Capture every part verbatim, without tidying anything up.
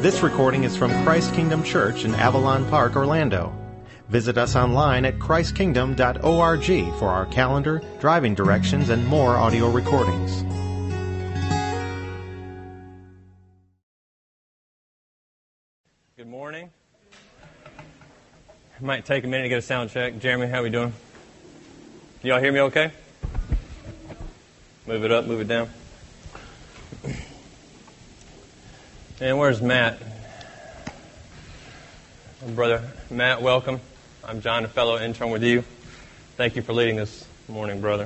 This recording is from Christ Kingdom Church in Avalon Park, Orlando. Visit us online at christ kingdom dot org for our calendar, driving directions, and more audio recordings. Good morning. It might take a minute to get a sound check. Jeremy, how we doing? Y'all hear me okay? Move it up, move it down. And where's Matt? Brother Matt, welcome. I'm John, a fellow intern with you. Thank you for leading this morning, brother.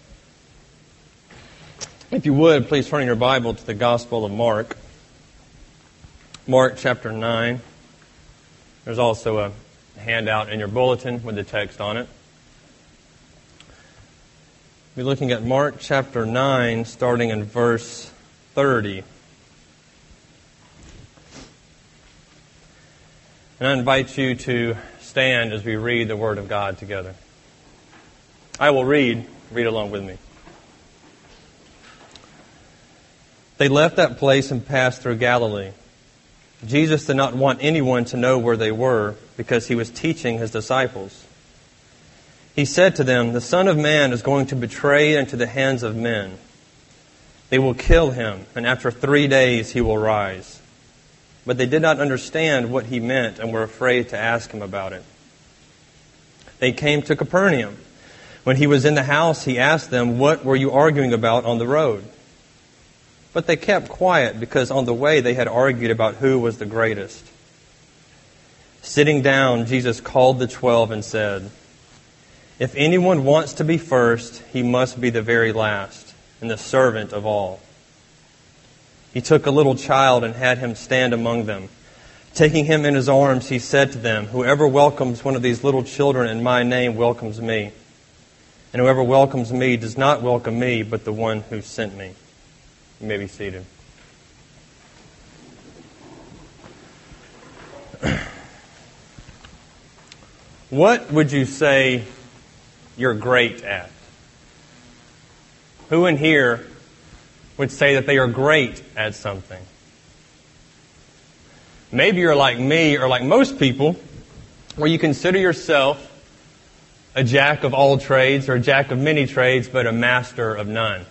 If you would, please turn in your Bible to the Gospel of Mark. Mark chapter nine. There's also a handout in your bulletin with the text on it. We're looking at Mark chapter nine, starting in verse thirty. And I invite you to stand as we read the Word of God together. I will read. Read along with me. They left that place and passed through Galilee. Jesus did not want anyone to know where they were because he was teaching his disciples. He said to them, "The Son of Man is going to be betrayed into the hands of men. They will kill him, and after three days he will rise." But they did not understand what he meant and were afraid to ask him about it. They came to Capernaum. When he was in the house, he asked them, "What were you arguing about on the road?" But they kept quiet because on the way they had argued about who was the greatest. Sitting down, Jesus called the twelve and said, "If anyone wants to be first, he must be the very last and the servant of all." He took a little child and had him stand among them. Taking him in his arms, he said to them, "Whoever welcomes one of these little children in my name welcomes me. And whoever welcomes me does not welcome me, but the one who sent me." You may be seated. What would you say you're great at? Who in here would say that they are great at something? Maybe you're like me or like most people, where you consider yourself a jack of all trades or a jack of many trades, but a master of none.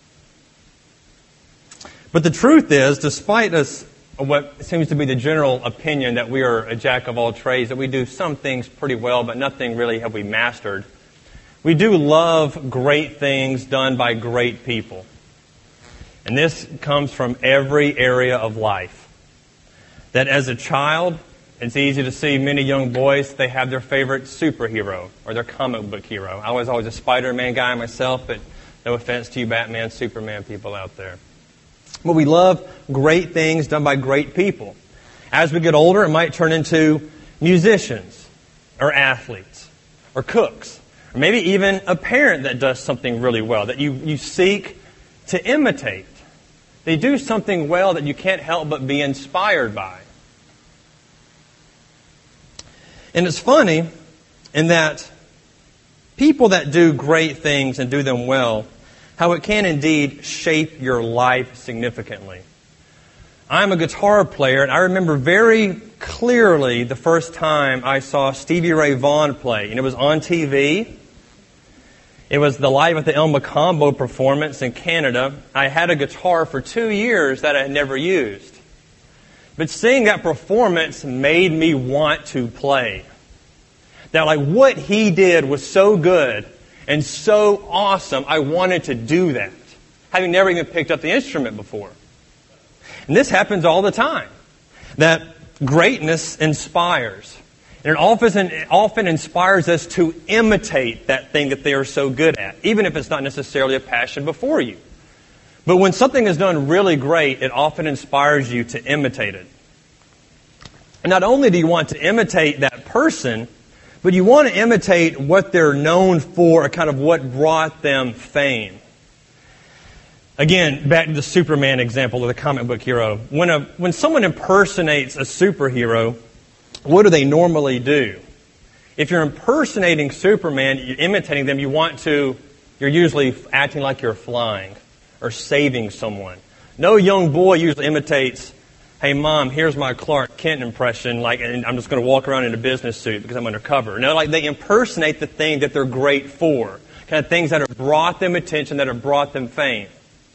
But the truth is, despite us, what seems to be the general opinion that we are a jack of all trades, that we do some things pretty well, but nothing really have we mastered, we do love great things done by great people. And this comes from every area of life. That as a child, it's easy to see many young boys, they have their favorite superhero or their comic book hero. I was always a Spider-Man guy myself, but no offense to you Batman, Superman people out there. But we love great things done by great people. As we get older, it might turn into musicians or athletes or cooks. Or maybe even a parent that does something really well that you, you seek to imitate. They do something well that you can't help but be inspired by. And it's funny in that people that do great things and do them well, how it can indeed shape your life significantly. I'm a guitar player, and I remember very clearly the first time I saw Stevie Ray Vaughan play. And it was on T V. It was the Live at the El Mocambo performance in Canada. I had a guitar for two years that I had never used. But seeing that performance made me want to play. That like what he did was so good and so awesome, I wanted to do that, having never even picked up the instrument before. And this happens all the time. That greatness inspires. And it often, it often inspires us to imitate that thing that they are so good at, even if it's not necessarily a passion before you. But when something is done really great, it often inspires you to imitate it. And not only do you want to imitate that person, but you want to imitate what they're known for, or kind of what brought them fame. Again, back to the Superman example of the comic book hero. When a when someone impersonates a superhero, what do they normally do? If you're impersonating Superman, you're imitating them, you want to, you're usually acting like you're flying or saving someone. No young boy usually imitates hey, Mom, here's my Clark Kent impression, like, and I'm just going to walk around in a business suit because I'm undercover. No, like they impersonate the thing that they're great for, kind of things that have brought them attention, that have brought them fame.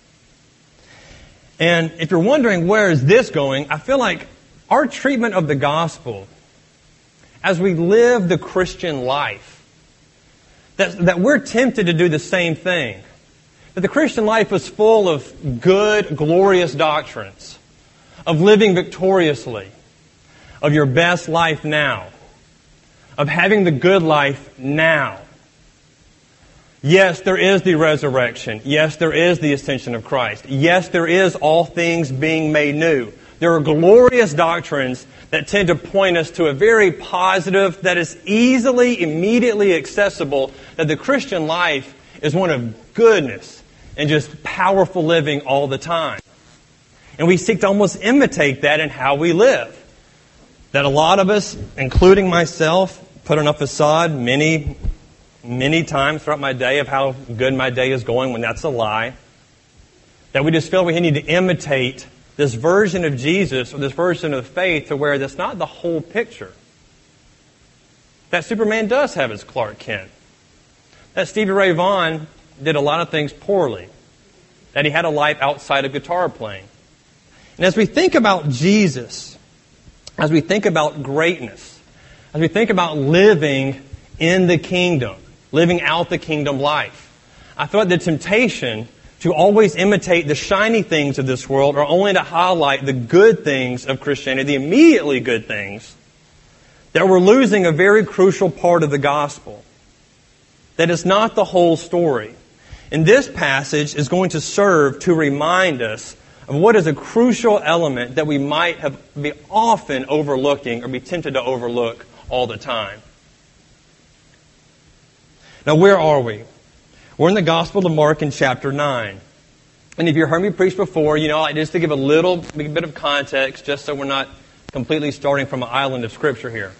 And if you're wondering where is this going, I feel like our treatment of the gospel, as we live the Christian life, that, that we're tempted to do the same thing. That the Christian life is full of good, glorious doctrines, of living victoriously, of your best life now, of having the good life now. Yes, there is the resurrection. Yes, there is the ascension of Christ. Yes, there is all things being made new. There are glorious doctrines that tend to point us to a very positive, that is easily, immediately accessible, that the Christian life is one of goodness and just powerful living all the time. And we seek to almost imitate that in how we live. That a lot of us, including myself, put on a facade many, many times throughout my day of how good my day is going when that's a lie. That we just feel we need to imitate this version of Jesus or this version of faith to where that's not the whole picture. That Superman does have his Clark Kent. That Stevie Ray Vaughan did a lot of things poorly. That he had a life outside of guitar playing. And as we think about Jesus, as we think about greatness, as we think about living in the kingdom, living out the kingdom life, I thought the temptation to always imitate the shiny things of this world or only to highlight the good things of Christianity, the immediately good things, that we're losing a very crucial part of the gospel. That it's not the whole story. And this passage is going to serve to remind us of what is a crucial element that we might have be often overlooking or be tempted to overlook all the time. Now, where are we? We're in the Gospel of Mark in chapter nine. And if you've heard me preach before, you know, just to give a little bit of context, just so we're not completely starting from an island of Scripture here.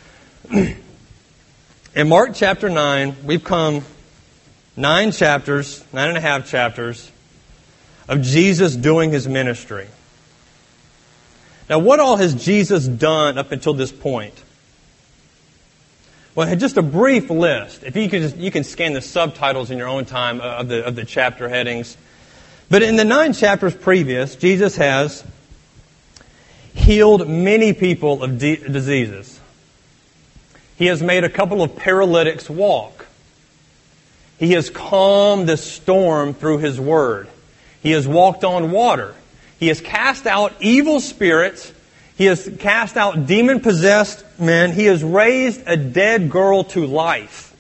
In Mark chapter nine, we've come nine chapters, nine and a half chapters, of Jesus doing His ministry. Now, what all has Jesus done up until this point? Well, just a brief list. If you could just, you can scan the subtitles in your own time of the of the chapter headings. But in the nine chapters previous, Jesus has healed many people of de- diseases. He has made a couple of paralytics walk. He has calmed the storm through His word. He has walked on water. He has cast out evil spirits. He has cast out demon-possessed men. He has raised a dead girl to life.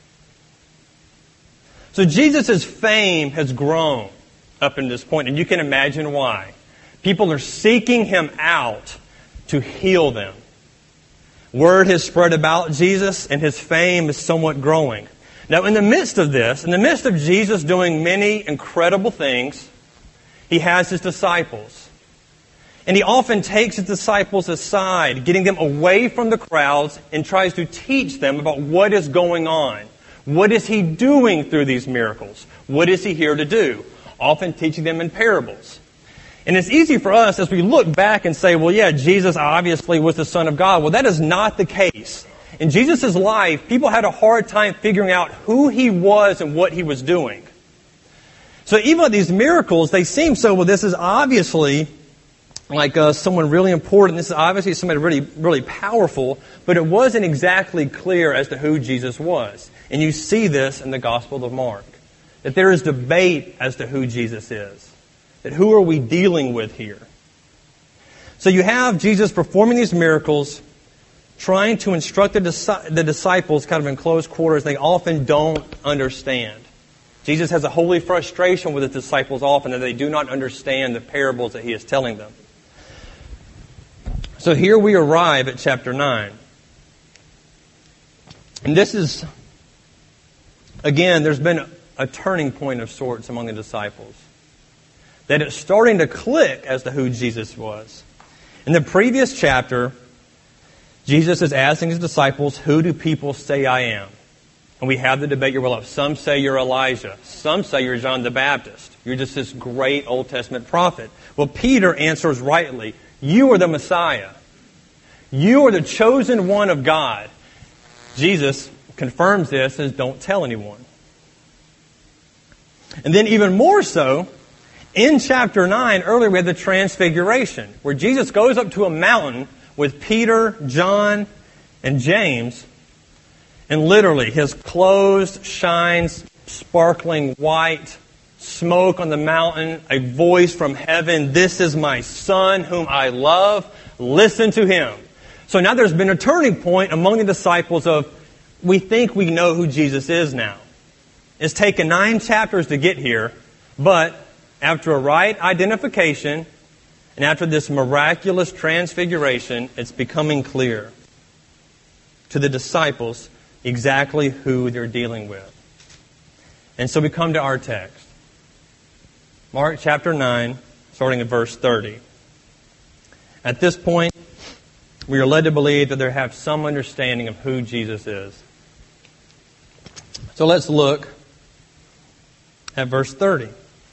So Jesus' fame has grown up in this point, and you can imagine why. People are seeking Him out to heal them. Word has spread about Jesus, and His fame is somewhat growing. Now, in the midst of this, in the midst of Jesus doing many incredible things, He has His disciples. And He often takes His disciples aside, getting them away from the crowds, and tries to teach them about what is going on. What is He doing through these miracles? What is He here to do? Often teaching them in parables. And it's easy for us as we look back and say, well, yeah, Jesus obviously was the Son of God. Well, that is not the case. In Jesus' life, people had a hard time figuring out who He was and what He was doing. So even with these miracles, they seem so, well, this is obviously like uh, someone really important. This is obviously somebody really, really powerful, but it wasn't exactly clear as to who Jesus was. And you see this in the Gospel of Mark, that there is debate as to who Jesus is. That who are we dealing with here? So you have Jesus performing these miracles, trying to instruct the, dis- the disciples kind of in close quarters. They often don't understand. Jesus has a holy frustration with His disciples often that they do not understand the parables that He is telling them. So here we arrive at chapter nine. And this is, again, there's been a turning point of sorts among the disciples. That it's starting to click as to who Jesus was. In the previous chapter, Jesus is asking His disciples, who do people say I am? And we have the debate you're well up. Some say you're Elijah. Some say you're John the Baptist. You're just this great Old Testament prophet. Well, Peter answers rightly, You are the Messiah. You are the chosen one of God. Jesus confirms this as don't tell anyone. And then even more so, in chapter nine, earlier we had the Transfiguration, where Jesus goes up to a mountain with Peter, John, and James, and literally his clothes shines sparkling white, smoke on the mountain, a voice from heaven, "This is my Son whom I love, listen to him." So now there's been a turning point among the disciples of, we think we know who Jesus is now. It's taken nine chapters to get here, but after a right identification and after this miraculous transfiguration, it's becoming clear to the disciples exactly who they're dealing with. And so we come to our text. Mark chapter nine, starting at verse thirty. At this point, we are led to believe that they have some understanding of who Jesus is. So let's look at verse thirty.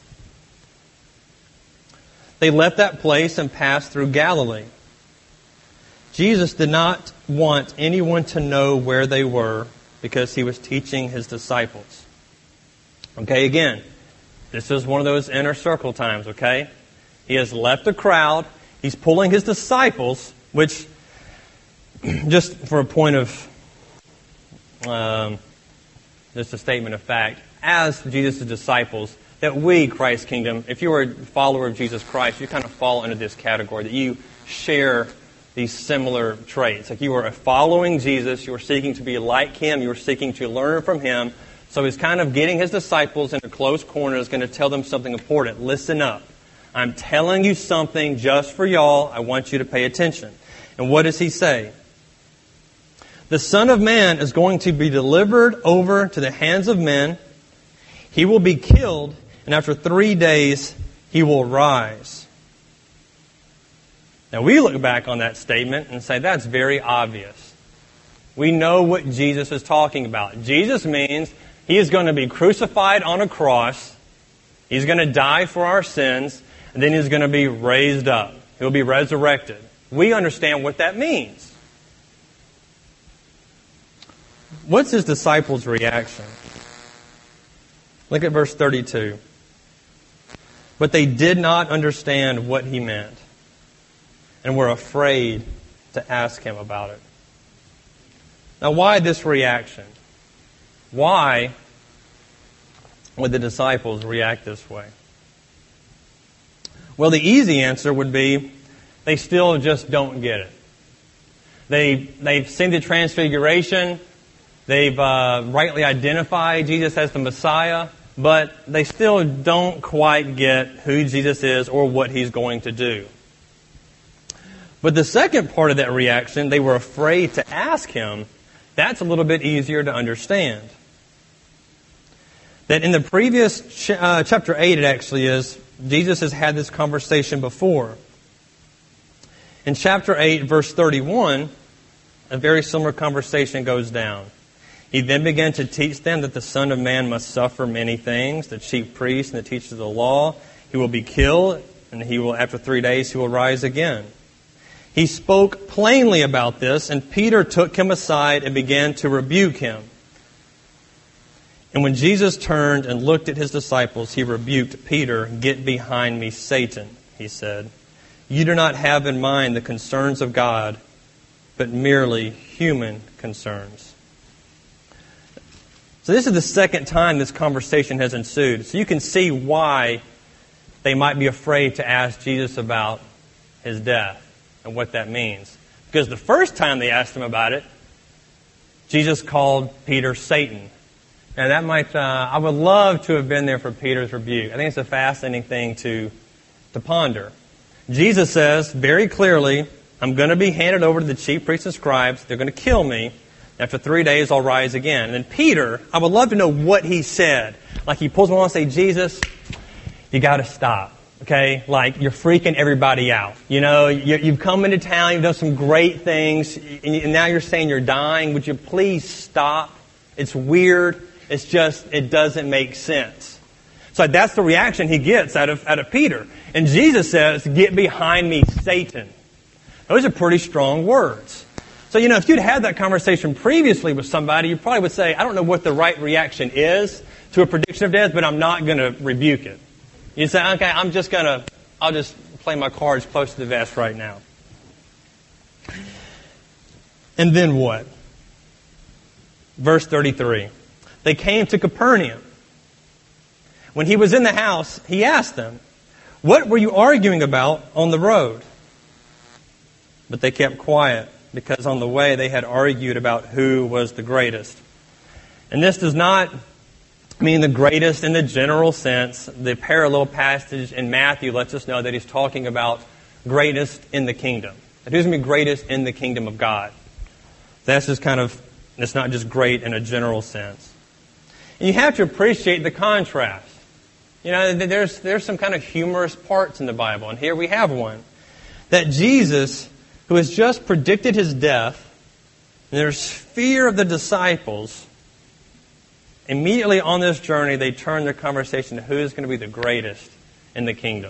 They left that place and passed through Galilee. Jesus did not want anyone to know where they were because he was teaching his disciples. Okay, again, this is one of those inner circle times, okay? He has left the crowd. He's pulling his disciples, which, just for a point of, um, just a statement of fact, as Jesus' disciples, that we, Christ Kingdom, if you are a follower of Jesus Christ, you kind of fall into this category, that you share these similar traits. Like you are following Jesus, you are seeking to be like Him, you are seeking to learn from Him. So He's kind of getting His disciples into close corners, going to tell them something important. Listen up. I'm telling you something just for y'all. I want you to pay attention. And what does He say? The Son of Man is going to be delivered over to the hands of men. He will be killed, and after three days, He will rise. Now, we look back on that statement and say, that's very obvious. We know what Jesus is talking about. Jesus means He is going to be crucified on a cross. He's going to die for our sins, and then He's going to be raised up. He'll be resurrected. We understand what that means. What's His disciples' reaction? Look at verse thirty-two. But they did not understand what He meant, and were afraid to ask Him about it. Now, why this reaction? Why would the disciples react this way? Well, the easy answer would be they still just don't get it. They, they've seen the Transfiguration. They've uh, rightly identified Jesus as the Messiah, but they still don't quite get who Jesus is or what He's going to do. But the second part of that reaction, they were afraid to ask Him, that's a little bit easier to understand. That in the previous ch- uh, chapter eight, it actually is, Jesus has had this conversation before. In chapter eight, verse thirty-one, a very similar conversation goes down. He then began to teach them that the Son of Man must suffer many things, the chief priests and the teachers of the law. He will be killed, and he will, after three days, he will rise again. He spoke plainly about this, and Peter took him aside and began to rebuke him. And when Jesus turned and looked at His disciples, He rebuked Peter. "Get behind me, Satan," He said. "You do not have in mind the concerns of God, but merely human concerns." So this is the second time this conversation has ensued. So you can see why they might be afraid to ask Jesus about His death and what that means. Because the first time they asked Him about it, Jesus called Peter Satan. Now that might, uh, I would love to have been there for Peter's rebuke. I think it's a fascinating thing to, to ponder. Jesus says very clearly, I'm going to be handed over to the chief priests and scribes. They're going to kill me. After three days, I'll rise again. And then Peter, I would love to know what he said. Like he pulls me on and say, Jesus, you got to stop. Okay? Like you're freaking everybody out. You know, you, you've come into town, you've done some great things, and now you're saying you're dying. Would you please stop? It's weird. It's just, it doesn't make sense. So that's the reaction he gets out of, out of Peter. And Jesus says, "Get behind me, Satan." Those are pretty strong words. So, you know, if you'd had that conversation previously with somebody, you probably would say, "I don't know what the right reaction is to a prediction of death, but I'm not going to rebuke it." You say, "Okay, I'm just going to, I'll just play my cards close to the vest right now." And then what? Verse thirty-three. They came to Capernaum. When he was in the house, he asked them, "What were you arguing about on the road?" But they kept quiet, because on the way they had argued about who was the greatest. And this does not mean the greatest in the general sense. The parallel passage in Matthew lets us know that he's talking about greatest in the kingdom. That who's going to be greatest in the kingdom of God. That's just kind of, it's not just great in a general sense. And you have to appreciate the contrast. You know, there's there's some kind of humorous parts in the Bible, and here we have one. That Jesus, who has just predicted his death, and there's fear of the disciples, immediately on this journey, they turn their conversation to who is going to be the greatest in the kingdom.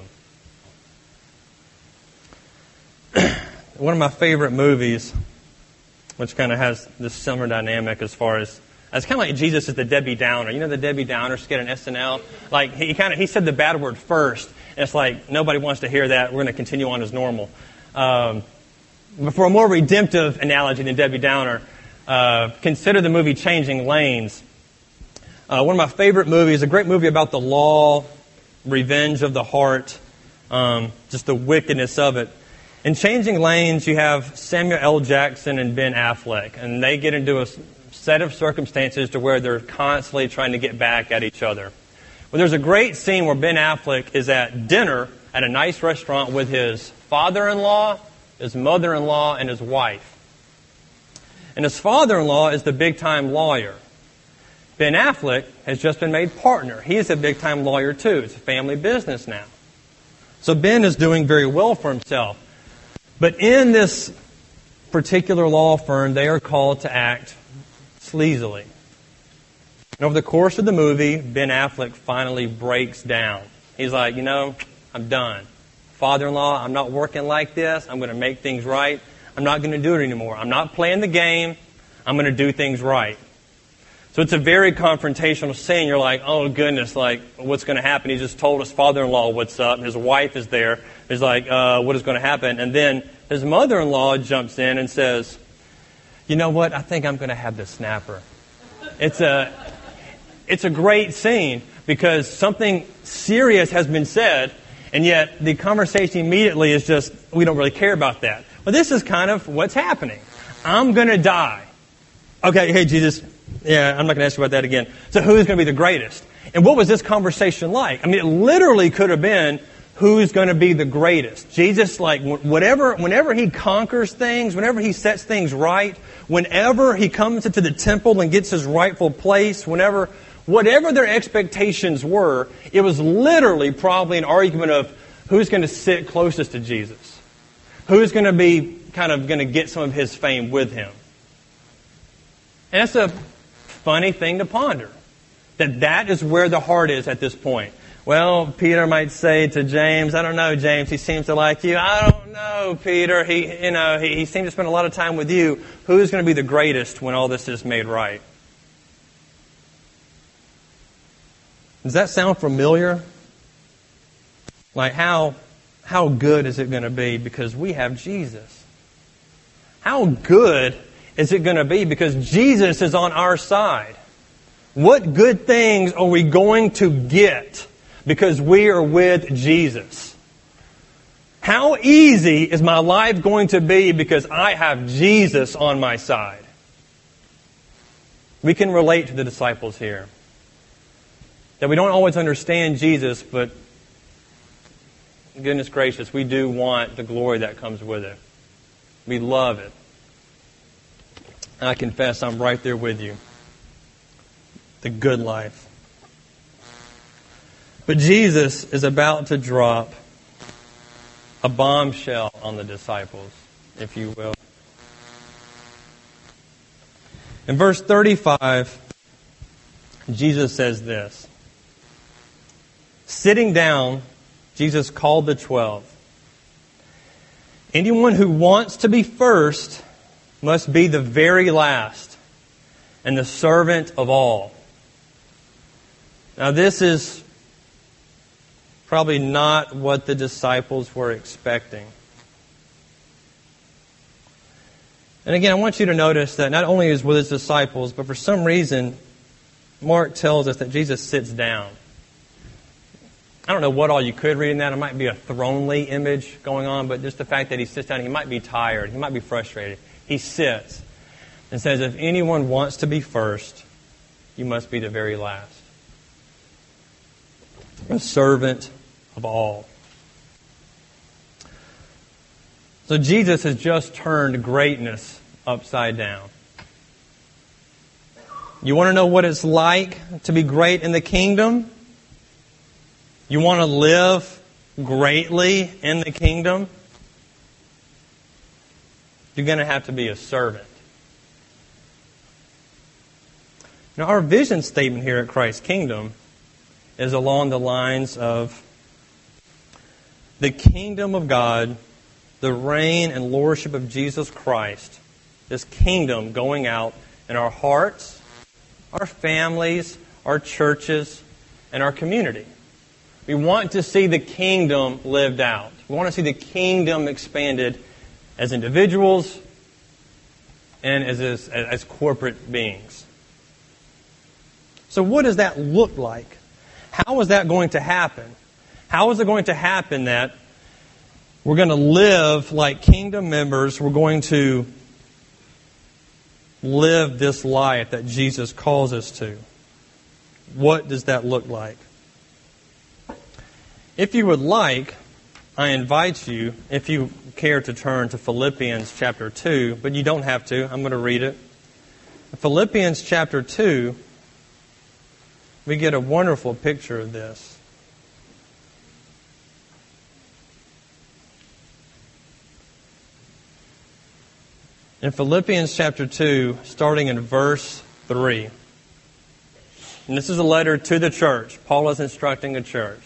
One of my favorite movies, which kind of has this similar dynamic as far as, it's kind of like Jesus is the Debbie Downer. You know the Debbie Downer skit on S N L? Like, he kind of, he said the bad word first, and it's like, nobody wants to hear that. We're going to continue on as normal. Um, but for a more redemptive analogy than Debbie Downer, uh, consider the movie Changing Lanes. Uh, one of my favorite movies, a great movie about the law, revenge of the heart, um, just the wickedness of it. In Changing Lanes, you have Samuel L. Jackson and Ben Affleck, and they get into a set of circumstances to where they're constantly trying to get back at each other. Well, there's a great scene where Ben Affleck is at dinner at a nice restaurant with his father-in-law, his mother-in-law, and his wife. And his father-in-law is the big-time lawyer. Ben Affleck has just been made partner. He is a big-time lawyer too. It's a family business now. So Ben is doing very well for himself. But in this particular law firm, they are called to act sleazily. And over the course of the movie, Ben Affleck finally breaks down. He's like, you know, I'm done. Father-in-law, I'm not working like this. I'm going to make things right. I'm not going to do it anymore. I'm not playing the game. I'm going to do things right. So it's a very confrontational scene. You're like, oh goodness, like what's going to happen? He just told his father-in-law what's up. His wife is there. He's like, uh, what is going to happen? And then his mother-in-law jumps in and says, you know what? I think I'm going to have the snapper. It's a, it's a great scene because something serious has been said, and yet the conversation immediately is just, we don't really care about that. Well, this is kind of what's happening. I'm going to die. Okay, hey, Jesus, yeah, I'm not going to ask you about that again. So who's going to be the greatest? And what was this conversation like? I mean, it literally could have been, who's going to be the greatest? Jesus, like, whatever, whenever he conquers things, whenever he sets things right, whenever he comes into the temple and gets his rightful place, whenever, whatever their expectations were, it was literally probably an argument of who's going to sit closest to Jesus. Who's going to be kind of going to get some of his fame with him. And that's a funny thing to ponder. That that is where the heart is at this point. Well, Peter might say to James, I don't know, James, he seems to like you. I don't know, Peter. He, you know, he, he seems to spend a lot of time with you. Who's going to be the greatest when all this is made right? Does that sound familiar? Like how, how good is it going to be because we have Jesus? How good is it going to be because Jesus is on our side? What good things are we going to get because we are with Jesus? How easy is my life going to be because I have Jesus on my side? We can relate to the disciples here. That we don't always understand Jesus, but goodness gracious, we do want the glory that comes with it. We love it. And I confess I'm right there with you. The good life. But Jesus is about to drop a bombshell on the disciples, if you will. In verse thirty-five, Jesus says this. Sitting down, Jesus called the twelve. Anyone who wants to be first must be the very last and the servant of all. Now, this is probably not what the disciples were expecting. And again, I want you to notice that not only is with his disciples, but for some reason, Mark tells us that Jesus sits down. I don't know what all you could read in that. It might be a thronely image going on, but just the fact that he sits down, he might be tired, he might be frustrated. He sits and says, if anyone wants to be first, you must be the very last. A servant of all. So Jesus has just turned greatness upside down. You want to know what it's like to be great in the kingdom? You want to live greatly in the kingdom? You're going to have to be a servant. Now, our vision statement here at Christ's Kingdom is along the lines of the kingdom of God, the reign and lordship of Jesus Christ, this kingdom going out in our hearts, our families, our churches, and our community. We want to see the kingdom lived out. We want to see the kingdom expanded as individuals and as, as, as corporate beings. So what does that look like? How is that going to happen? How is it going to happen that we're going to live like kingdom members? We're going to live this life that Jesus calls us to. What does that look like? If you would like, I invite you, if you care to turn to Philippians chapter two, but you don't have to. I'm going to read it. Philippians chapter two, we get a wonderful picture of this. In Philippians chapter two, starting in verse three. And this is a letter to the church. Paul is instructing a church.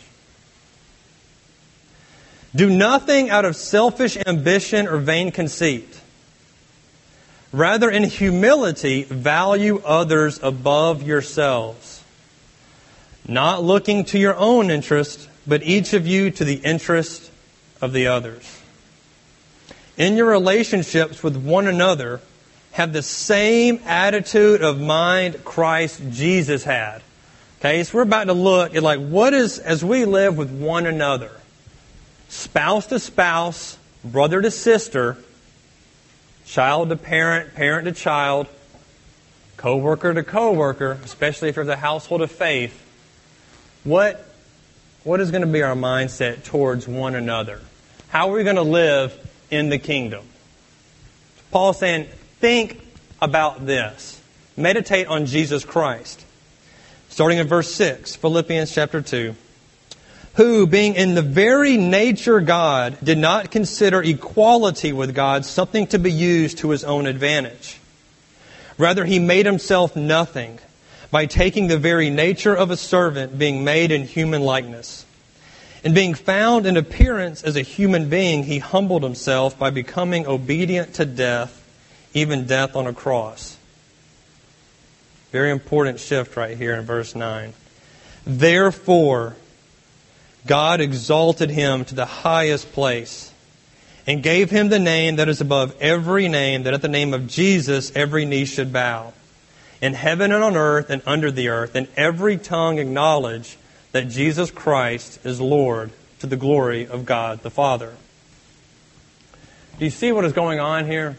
Do nothing out of selfish ambition or vain conceit. Rather, in humility, value others above yourselves, not looking to your own interest, but each of you to the interest of the others. In your relationships with one another, have the same attitude of mind Christ Jesus had. Okay, so we're about to look at like what is, as we live with one another, spouse to spouse, brother to sister, child to parent, parent to child, co-worker to co-worker, especially if you're the household of faith, what, what is going to be our mindset towards one another? How are we going to live in the kingdom? Paul's saying, think about this. Meditate on Jesus Christ. Starting in verse six, Philippians chapter two. Who, being in the very nature God, did not consider equality with God something to be used to His own advantage. Rather, He made Himself nothing by taking the very nature of a servant, being made in human likeness. And being found in appearance as a human being, He humbled Himself by becoming obedient to death, even death on a cross. Very important shift right here in verse nine. Therefore, God exalted Him to the highest place and gave Him the name that is above every name, that at the name of Jesus every knee should bow, in heaven and on earth and under the earth, and every tongue acknowledge that Jesus Christ is Lord, to the glory of God the Father. Do you see what is going on here?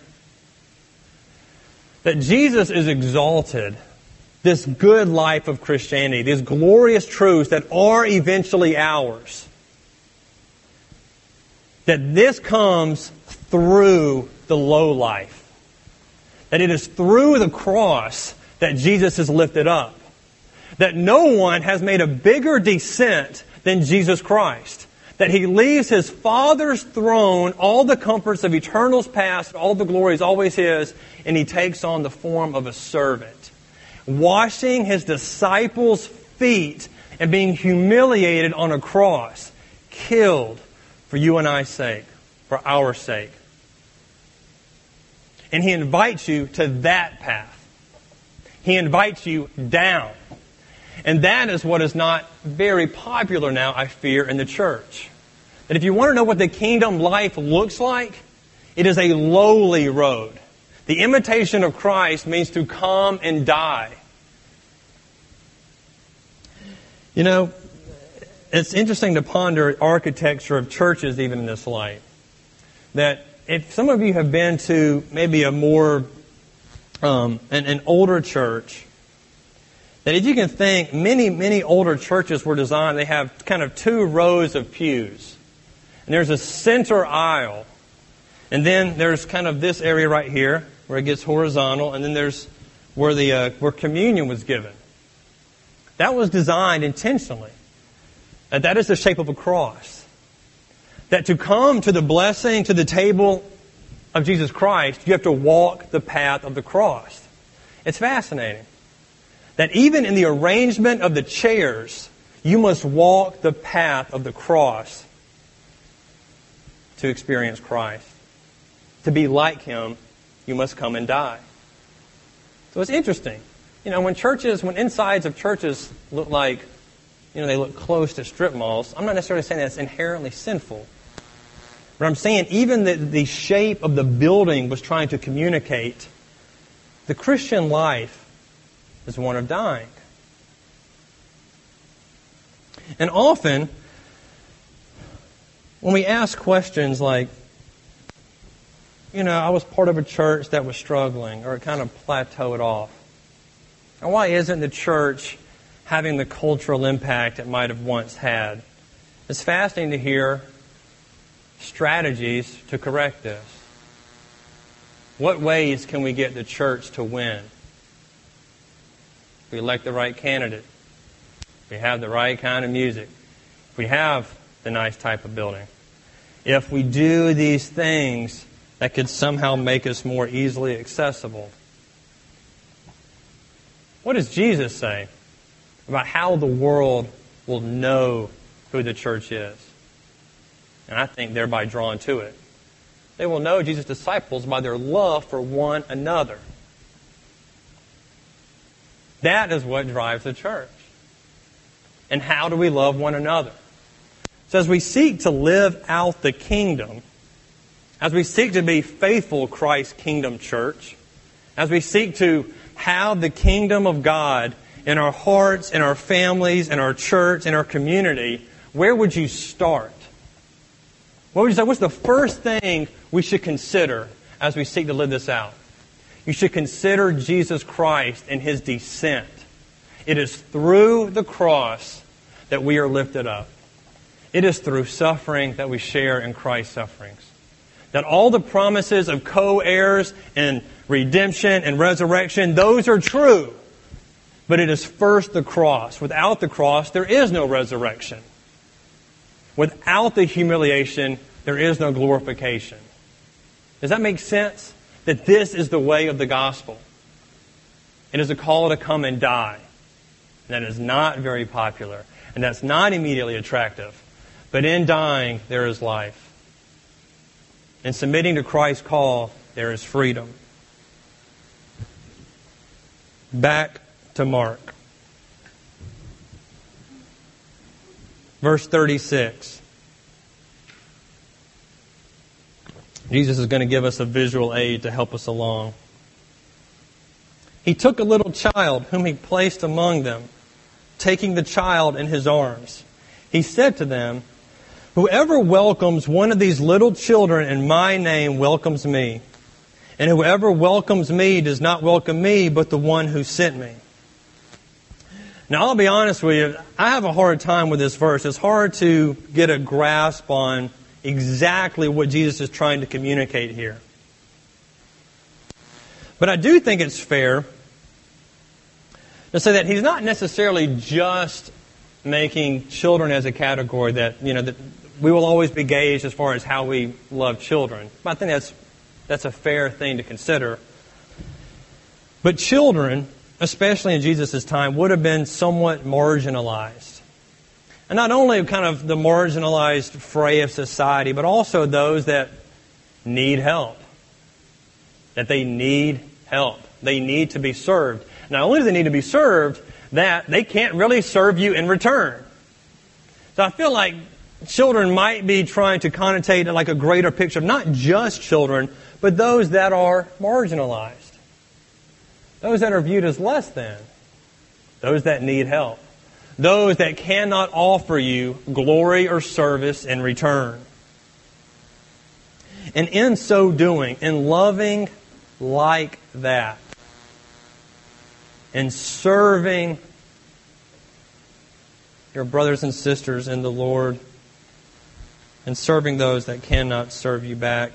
That Jesus is exalted. This good life of Christianity, these glorious truths that are eventually ours, that this comes through the low life. That it is through the cross that Jesus is lifted up. That no one has made a bigger descent than Jesus Christ. That He leaves His Father's throne, all the comforts of eternals past, all the glory is always His, and He takes on the form of a servant, washing His disciples' feet and being humiliated on a cross, killed for you and I's sake, for our sake. And He invites you to that path. He invites you down. And that is what is not very popular now, I fear, in the church. That if you want to know what the kingdom life looks like, it is a lowly road. The imitation of Christ means to come and die. You know, it's interesting to ponder architecture of churches even in this light. That if some of you have been to maybe a more, um, an, an older church, that if you can think, many, many older churches were designed, they have kind of two rows of pews. And there's a center aisle. And then there's kind of this area right here where it gets horizontal. And then there's where the uh, where communion was given. That was designed intentionally. That that is the shape of a cross. That to come to the blessing, to the table of Jesus Christ, you have to walk the path of the cross. It's fascinating. That even in the arrangement of the chairs, you must walk the path of the cross to experience Christ. To be like Him, you must come and die. So it's interesting. You know, when churches, when insides of churches look like, you know, they look close to strip malls, I'm not necessarily saying that's inherently sinful. But I'm saying even the, the shape of the building was trying to communicate the Christian life is one of dying. And often, when we ask questions like, you know, I was part of a church that was struggling, or it kind of plateaued off. And why isn't the church having the cultural impact it might have once had? It's fascinating to hear strategies to correct this. What ways can we get the church to win? If we elect the right candidate, if we have the right kind of music, if we have the nice type of building, if we do these things that could somehow make us more easily accessible. What does Jesus say about how the world will know who the church is? And I think thereby drawn to it. They will know Jesus' disciples by their love for one another. That is what drives the church. And how do we love one another? So as we seek to live out the kingdom, as we seek to be faithful Christ's kingdom church, as we seek to have the kingdom of God in our hearts, in our families, in our church, in our community, where would you start? What would you say? What's the first thing we should consider as we seek to live this out? You should consider Jesus Christ and His descent. It is through the cross that we are lifted up. It is through suffering that we share in Christ's sufferings. That all the promises of co-heirs and redemption and resurrection, those are true. But it is first the cross. Without the cross, there is no resurrection. Without the humiliation, there is no glorification. Does that make sense? That this is the way of the gospel. It is a call to come and die. And that is not very popular. And that's not immediately attractive. But in dying, there is life. In submitting to Christ's call, there is freedom. Back to Mark. Verse thirty-six. Jesus is going to give us a visual aid to help us along. He took a little child whom He placed among them, taking the child in His arms. He said to them, "Whoever welcomes one of these little children in my name welcomes me. And whoever welcomes me does not welcome me, but the one who sent me." Now, I'll be honest with you, I have a hard time with this verse. It's hard to get a grasp on exactly what Jesus is trying to communicate here. But I do think it's fair to say that He's not necessarily just making children as a category that, you know, that we will always be gauged as far as how we love children. But I think that's that's a fair thing to consider. But children especially in Jesus' time, would have been somewhat marginalized. And not only kind of the marginalized fray of society, but also those that need help. That they need help. They need to be served. Not only do they need to be served, that they can't really serve you in return. So I feel like children might be trying to connotate like a greater picture of not just children, but those that are marginalized. Those that are viewed as less than. Those that need help. Those that cannot offer you glory or service in return. And in so doing, in loving like that, in serving your brothers and sisters in the Lord, and serving those that cannot serve you back,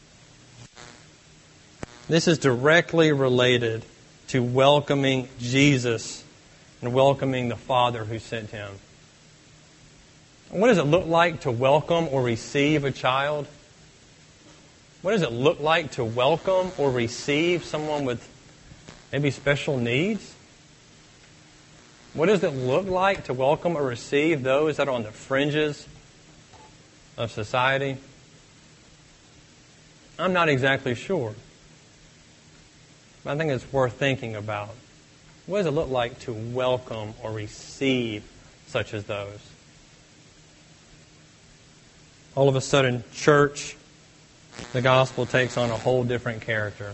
this is directly related to welcoming Jesus and welcoming the Father who sent Him. What does it look like to welcome or receive a child? What does it look like to welcome or receive someone with maybe special needs? What does it look like to welcome or receive those that are on the fringes of society? I'm not exactly sure. But I think it's worth thinking about. What does it look like to welcome or receive such as those? All of a sudden, church, the gospel takes on a whole different character.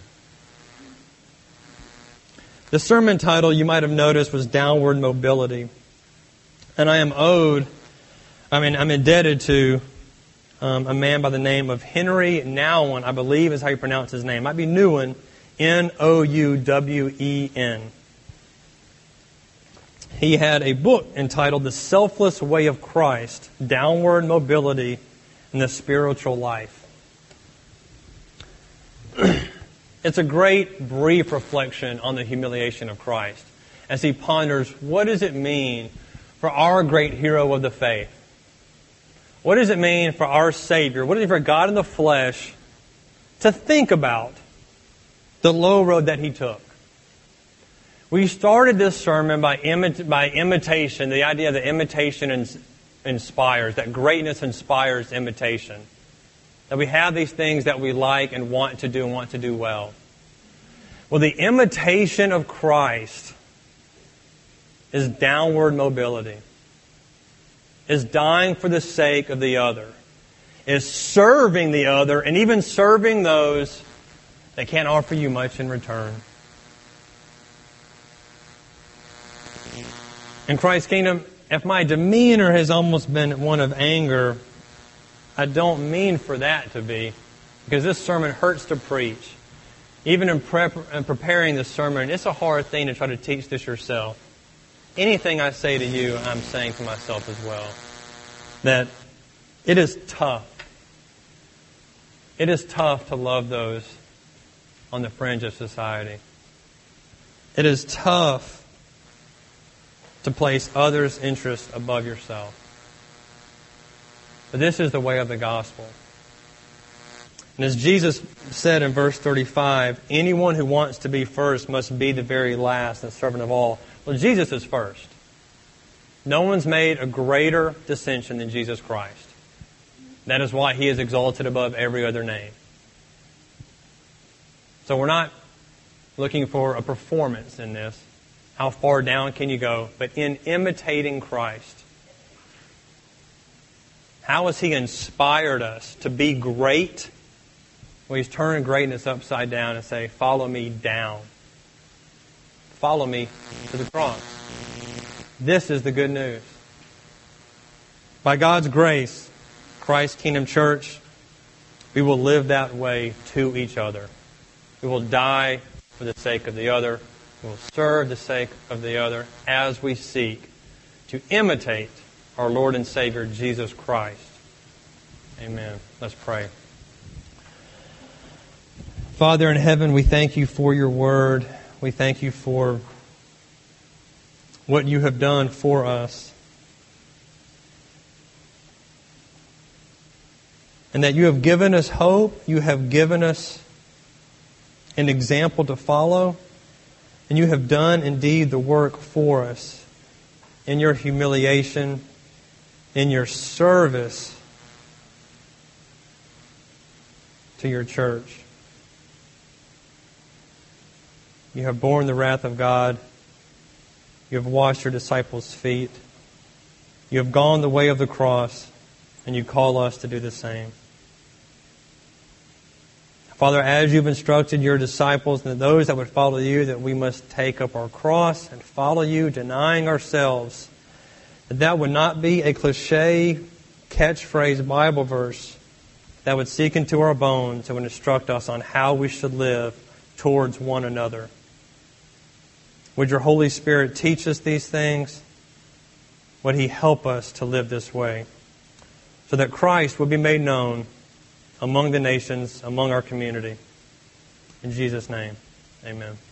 The sermon title, you might have noticed, was Downward Mobility. And I am owed, I mean, I'm indebted to um, a man by the name of Henry Nouwen, I believe is how you pronounce his name. It might be Nouwen, N O U W E N. He had a book entitled The Selfless Way of Christ, Downward Mobility in the Spiritual Life. It's a great, brief reflection on the humiliation of Christ as He ponders, what does it mean for our great hero of the faith? What does it mean for our Savior? What does it mean for God in the flesh to think about the low road that He took? We started this sermon by, imi- by imitation, the idea that imitation ins- inspires, that greatness inspires imitation. That we have these things that we like and want to do and want to do well. Well, the imitation of Christ is downward mobility. Is dying for the sake of the other. Is serving the other and even serving those that can't offer you much in return. In Christ's kingdom, if my demeanor has almost been one of anger, I don't mean for that to be, because this sermon hurts to preach. Even in, prep, in preparing this sermon, it's a hard thing to try to teach this yourself. Anything I say to you, I'm saying to myself as well. That it is tough. It is tough to love those on the fringe of society. It is tough to place others' interests above yourself. But this is the way of the gospel. And as Jesus said in verse thirty-five, anyone who wants to be first must be the very last and servant of all. Well, Jesus is first. No one's made a greater distinction than Jesus Christ. That is why He is exalted above every other name. So we're not looking for a performance in this. How far down can you go? But in imitating Christ, how has He inspired us to be great? Well, He's turning greatness upside down and say, follow me down. Follow me to the cross. This is the good news. By God's grace, Christ Kingdom Church, we will live that way to each other. We will die for the sake of the other. We will serve the sake of the other as we seek to imitate our Lord and Savior, Jesus Christ. Amen. Let's pray. Father in heaven, we thank You for Your word. We thank You for what You have done for us. And that You have given us hope. You have given us an example to follow. And you have done indeed the work for us in your humiliation, in your service to your church. You have borne the wrath of God. You have washed your disciples' feet. You have gone the way of the cross, and you call us to do the same. Father, as you've instructed your disciples and those that would follow you, that we must take up our cross and follow you, denying ourselves, that that would not be a cliche, catchphrase Bible verse that would seek into our bones and would instruct us on how we should live towards one another. Would your Holy Spirit teach us these things? Would He help us to live this way so that Christ will be made known among the nations, among our community. In Jesus' name, amen.